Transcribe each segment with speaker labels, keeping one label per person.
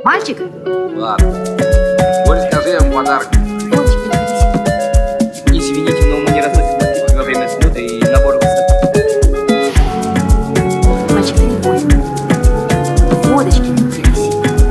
Speaker 1: Мальчик?
Speaker 2: Ладно. Боря, скажи ему подарок.
Speaker 1: Вот тебе принеси.
Speaker 3: Извините, но мы не разносим напитки во время взлета и набора высоты.
Speaker 1: Мальчик, ты не понял. Водочки мне принеси.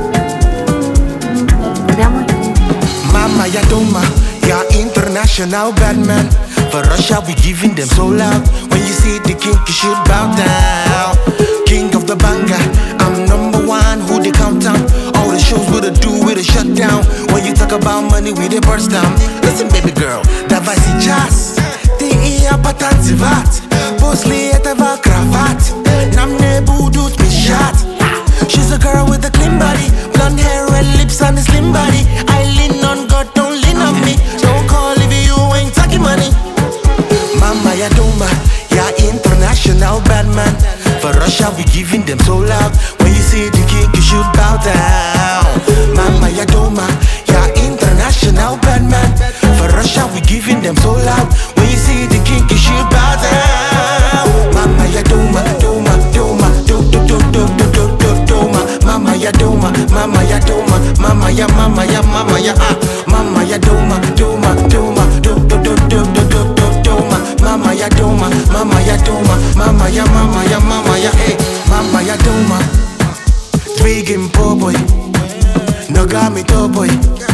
Speaker 1: Домой.
Speaker 4: Mama, ya doma, ya international bad man. For Russia, we giving them so loud. When you see the king, you should bow down. King of the banger, I'm number one. Who they count down? All the shows with a do with a shutdown. When you talk about money, we they burst down. Listen, baby girl, давай сейчас. Ты и я потанцевать. После этого кровать нам не будут мешать. She's a girl with a clean body, blonde hair, red lips and a slim body. I lean on God, don't lean on me. Don't call if you ain't talking money. Mama, ya doma, ya international bad man. For Russia, we giving them so loud. When you see the king, you should bow down. Mama, ya doma, ya international bad man. For Russia, we giving them so loud. When you see the king, you should bow down. Mama, ya doma, doma, doma, do do do do do do do doma. Mama, ya doma, mama, ya doma, mama, ya mama, ya mama, ya ah. Mama, ya doma, doma, doma, do do do do do do do doma. Mama, ya doma, mama, ya doma, mama, ya mama, ya mama, ya hey. Mama, ya doma. Двигаем попой, ногами топай.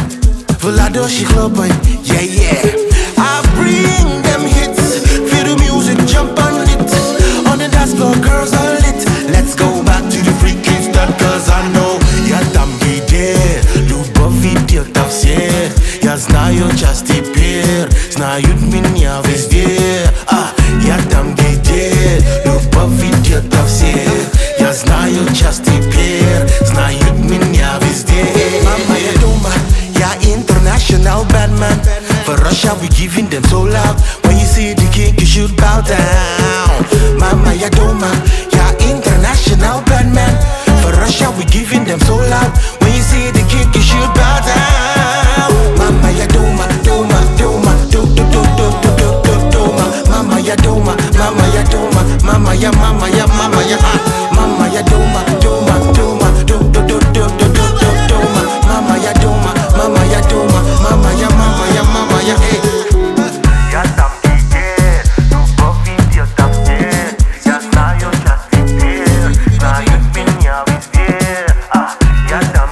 Speaker 4: В ладоши хлопай, yeah, yeah. I bring them hits, feel the music, jump on it. On the dance floor, girls are lit. Let's go back to the freaky stuff, cause I know я там где любовь идет-то всех. Я знаю час теперь, знают меня везде. Я там где любовь идет-то всех. Я знаю час теперь, знают меня везде. Мама, я дома, я international bad man. For Russia, we giving them so loud. When you see the king, you should bow down. Mama, ya doma, ya international bad man. For Russia, we giving them so loud. When you see the king, you should bow down. Mama, ya doma, doma, doma, do do do do do do do doma. Mama, ya doma, mama, ya doma, mama, ya mama, ya mama, ya ah. Mama, ya doma, doma, doma, do do do do do do do doma. Mama, ya doma, mama, ya doma, mama, ya mama, ya mama, ya hey.
Speaker 5: Я там где любовь идет ко мне. Я знаю час теперь, знают меня везде. Я там